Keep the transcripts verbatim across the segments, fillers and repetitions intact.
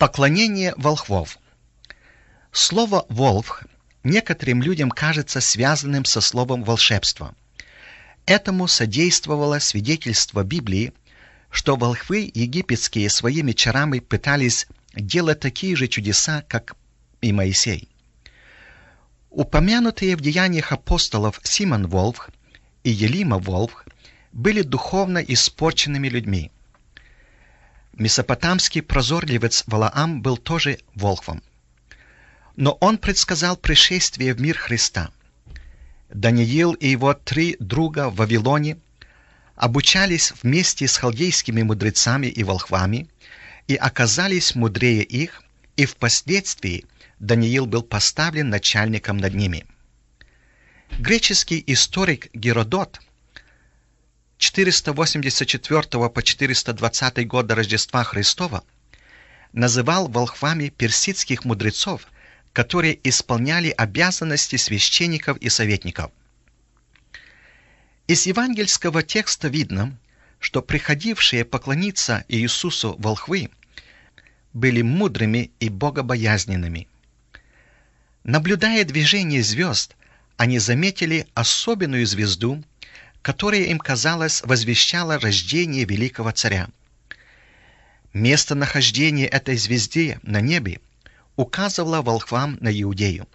Поклонение волхвов. Слово «волхв» некоторым людям кажется связанным со словом «волшебство». Этому содействовало свидетельство Библии, что волхвы египетские своими чарами пытались делать такие же чудеса, как и Моисей. Упомянутые в Деяниях апостолов Симон Волхв и Елима Волхв были духовно испорченными людьми. Месопотамский прозорливец Валаам был тоже волхвом. Но он предсказал пришествие в мир Христа. Даниил и его три друга в Вавилоне обучались вместе с халдейскими мудрецами и волхвами и оказались мудрее их, и впоследствии Даниил был поставлен начальником над ними. Греческий историк Геродот четыреста восемьдесят четвёртого по четыреста двадцатый год до Рождества Христова называл волхвами персидских мудрецов, которые исполняли обязанности священников и советников. Из евангельского текста видно, что приходившие поклониться Иисусу волхвы были мудрыми и богобоязненными. Наблюдая движение звезд, они заметили особенную звезду, которая им, казалось, возвещала рождение великого царя. Местонахождение этой звезды на небе указывало волхвам на Иудею.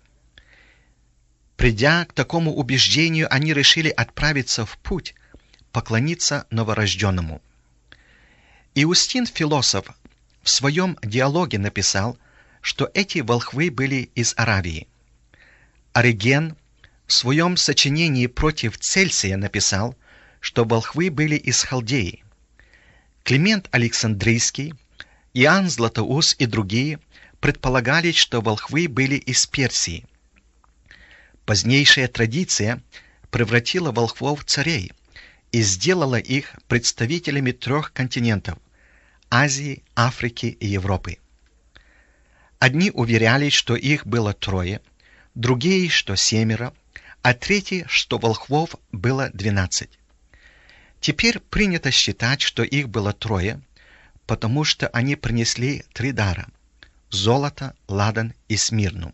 Придя к такому убеждению, они решили отправиться в путь, поклониться новорожденному. Иустин, философ, в своем диалоге написал, что эти волхвы были из Аравии. Ориген в своем сочинении против Цельсия написал, что волхвы были из Халдеи. Климент Александрийский, Иоанн Златоуст и другие предполагали, что волхвы были из Персии. Позднейшая традиция превратила волхвов в царей и сделала их представителями трех континентов – Азии, Африки и Европы. Одни уверяли, что их было трое, другие, что семеро, а третьи, что волхвов было двенадцать. Теперь принято считать, что их было трое, потому что они принесли три дара – золото, ладан и смирну.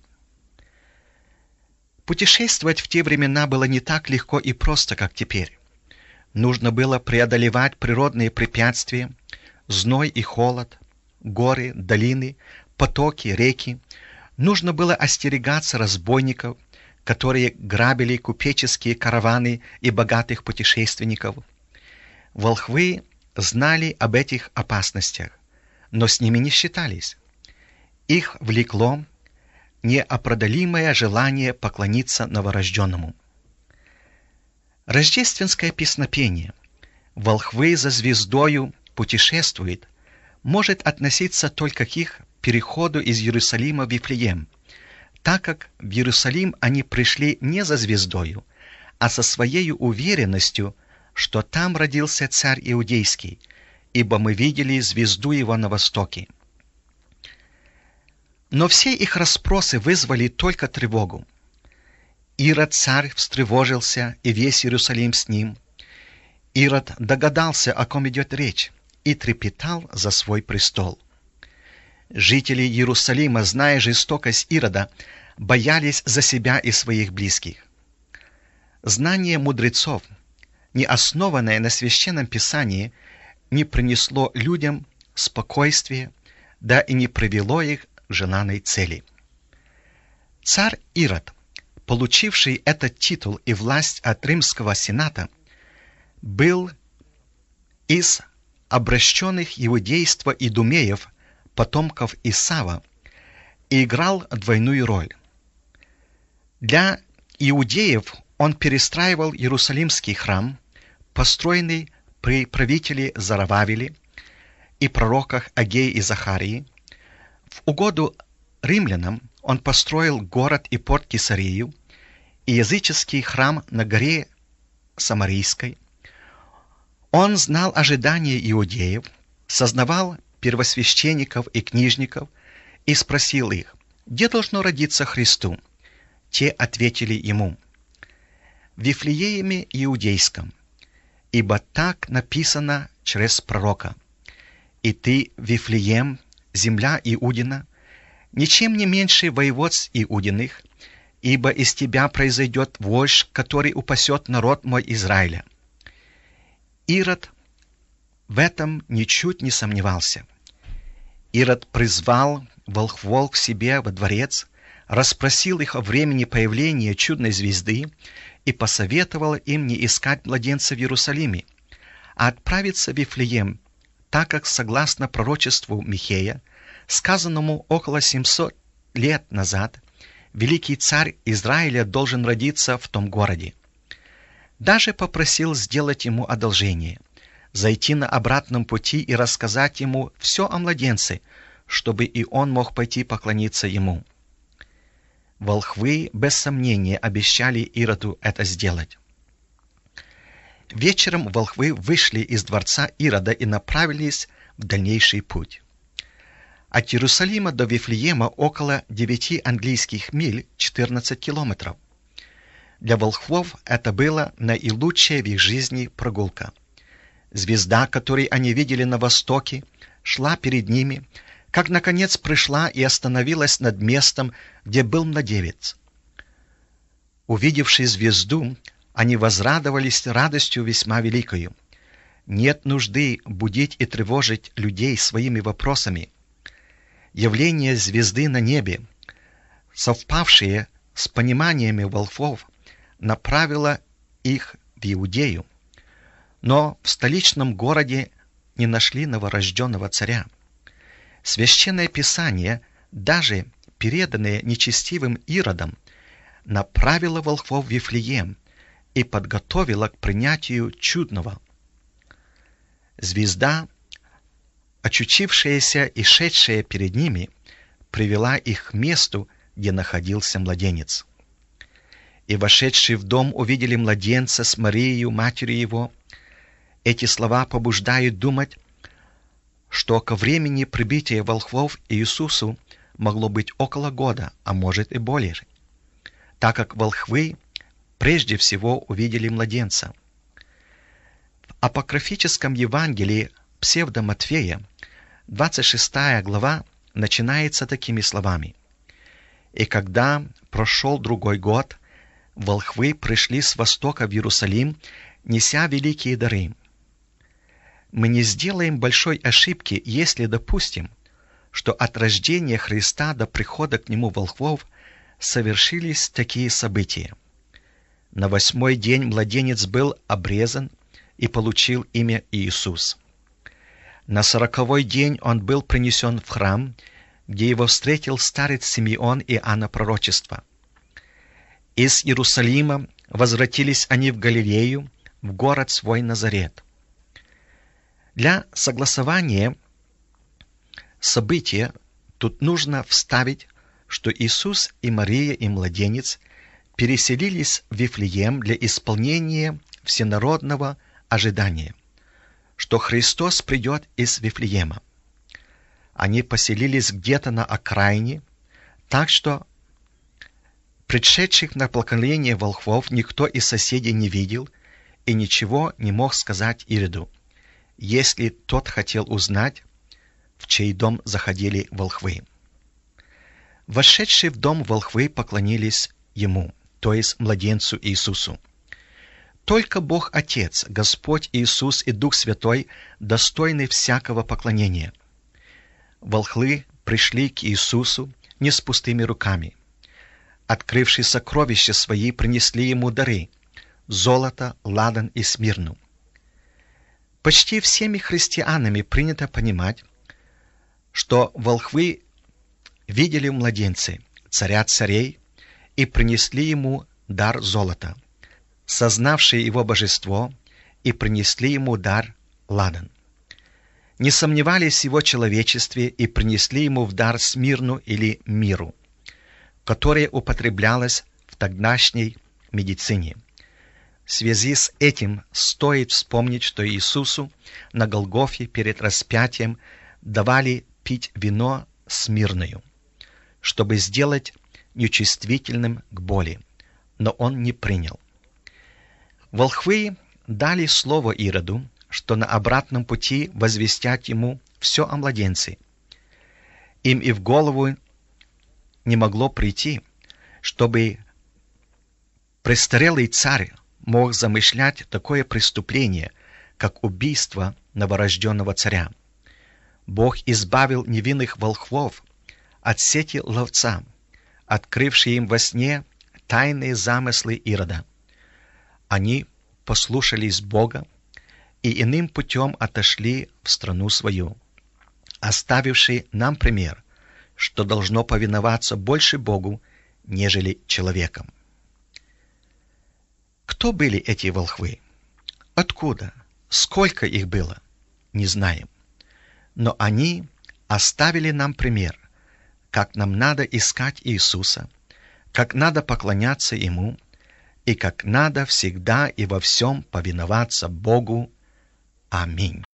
Путешествовать в те времена было не так легко и просто, как теперь. Нужно было преодолевать природные препятствия, зной и холод, горы, долины, потоки, реки. Нужно было остерегаться разбойников, которые грабили купеческие караваны и богатых путешественников. Волхвы знали об этих опасностях, но с ними не считались. Их влекло неопределимое желание поклониться новорожденному. Рождественское песнопение «Волхвы за звездою путешествуют» может относиться только к их переходу из Иерусалима в Вифлеем, так как в Иерусалим они пришли не за звездою, а со своей уверенностью, что там родился царь Иудейский, ибо мы видели звезду его на востоке. Но все их расспросы вызвали только тревогу. Ирод царь встревожился, и весь Иерусалим с ним. Ирод догадался, о ком идет речь, и трепетал за свой престол. Жители Иерусалима, зная жестокость Ирода, боялись за себя и своих близких. Знание мудрецов, не основанное на священном писании, не принесло людям спокойствия, да и не привело их к желанной цели. Царь Ирод, получивший этот титул и власть от Римского Сената, был из обращенных иудейства идумеев, потомков Исава, и играл двойную роль. Для иудеев он перестраивал Иерусалимский храм, построенный при правителе Зарававеле и пророках Агее и Захарии. В угоду римлянам он построил город и порт Кесарию и языческий храм на горе Самарийской. Он знал ожидания иудеев, сознавал первосвященников и книжников и спросил их, где должно родиться Христу. Те ответили ему: в Вифлееме Иудейском, ибо так написано через пророка: «И ты, Вифлеем, земля Иудина, ничем не меньше воеводств Иудиных, ибо из тебя произойдет вождь, который упасет народ мой Израиля». Ирод в этом ничуть не сомневался. Ирод призвал волхвов к себе во дворец, расспросил их о времени появления чудной звезды и посоветовал им не искать младенца в Иерусалиме, а отправиться в Вифлеем, так как, согласно пророчеству Михея, сказанному около семьсот лет назад, великий царь Израиля должен родиться в том городе. Даже попросил сделать ему одолжение, зайти на обратном пути и рассказать ему все о младенце, чтобы и он мог пойти поклониться ему. Волхвы без сомнения обещали Ироду это сделать. Вечером волхвы вышли из дворца Ирода и направились в дальнейший путь. От Иерусалима до Вифлеема около девяти английских миль, четырнадцать километров. Для волхвов это была наилучшая в их жизни прогулка. Звезда, которую они видели на востоке, шла перед ними, как наконец пришла и остановилась над местом, где был младенец. Увидевши звезду, они возрадовались радостью весьма великою. Нет нужды будить и тревожить людей своими вопросами. Явление звезды на небе, совпавшее с пониманиями волхвов, направило их в Иудею. Но в столичном городе не нашли новорожденного царя. Священное Писание, даже переданное нечестивым Иродом, направило волхвов в Вифлеем и подготовило к принятию чудного. Звезда, очутившаяся и шедшая перед ними, привела их к месту, где находился младенец. «И, вошедшие в дом, увидели младенца с Марией, матерью его». Эти слова побуждают думать, что ко времени прибытия волхвов к Иисусу могло быть около года, а может и более, так как волхвы прежде всего увидели младенца. В апокрифическом Евангелии псевдо-Матфея, двадцать шестая глава, начинается такими словами: «И когда прошел другой год, волхвы пришли с востока в Иерусалим, неся великие дары». Мы не сделаем большой ошибки, если допустим, что от рождения Христа до прихода к Нему волхвов совершились такие события. На восьмой день младенец был обрезан и получил имя Иисус. На сороковой день он был принесен в храм, где его встретил старец Симеон и Анна пророчества. Из Иерусалима возвратились они в Галилею, в город свой Назарет. Для согласования события тут нужно вставить, что Иисус и Мария и младенец переселились в Вифлеем для исполнения всенародного ожидания, что Христос придет из Вифлеема. Они поселились где-то на окраине, так что пришедших на поклонение волхвов никто из соседей не видел и ничего не мог сказать Ироду, если тот хотел узнать, в чей дом заходили волхвы. Вошедшие в дом волхвы поклонились ему, то есть младенцу Иисусу. Только Бог Отец, Господь Иисус и Дух Святой достойны всякого поклонения. Волхвы пришли к Иисусу не с пустыми руками. Открывши сокровища свои, принесли ему дары – золото, ладан и смирну. Почти всеми христианами принято понимать, что волхвы видели в младенце царя царей и принесли ему дар золота, сознавшие его божество, и принесли ему дар ладан. Не сомневались в его человечестве и принесли ему в дар смирну или миру, которая употреблялась в тогдашней медицине. В связи с этим стоит вспомнить, что Иисусу на Голгофе перед распятием давали пить вино смирную, чтобы сделать нечувствительным к боли, но он не принял. Волхвы дали слово Ироду, что на обратном пути возвестят ему все о младенце. Им и в голову не могло прийти, чтобы престарелый царь мог замышлять такое преступление, как убийство новорожденного царя. Бог избавил невинных волхвов от сети ловца, открывший им во сне тайные замыслы Ирода. Они послушались Бога и иным путем отошли в страну свою, оставивший нам пример, что должно повиноваться больше Богу, нежели человеком. Кто были эти волхвы? Откуда? Сколько их было? Не знаем. Но они оставили нам пример, как нам надо искать Иисуса, как надо поклоняться Ему и как надо всегда и во всем повиноваться Богу. Аминь.